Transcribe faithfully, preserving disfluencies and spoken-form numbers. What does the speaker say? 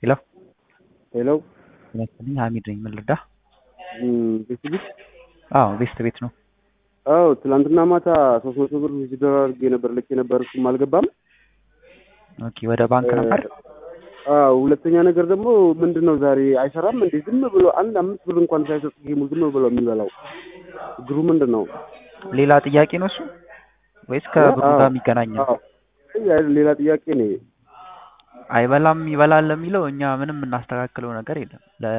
ሄሎ ሄሎ ይመስልኝ ሀሚድ ነኝ። ምን ልርዳህ? ቤት ቤት አዎ ቤስት ቤት ነው። አዎ ትላንትና ማታ ሶስት መቶ ብር ዊዝድሮ አድርጌ ነበር ልኬ ነበር፣ እሱም አልገባም። ኦኬ ወደ ባንክ ነበር? አዎ ሁለተኛ ነገር ደግሞ ምንድነው ዛሬ አይሰራም እንዴ? ዝም ብሎ አንድ አምስት ብር እንኳን ሳይሰጥ ጌሙ ዝም ብሎ የሚበላው ችግሩ ምንድነው? ሌላ ጥያቄ ነው እሱ ወይስ ከብሩ ጋር የሚገናኝ ነው? አዎ ሌላ ጥያቄ ነው። አይበላም ይበላል ለሚለው እኛ ምንም እናስተካክለው ነገር የለም።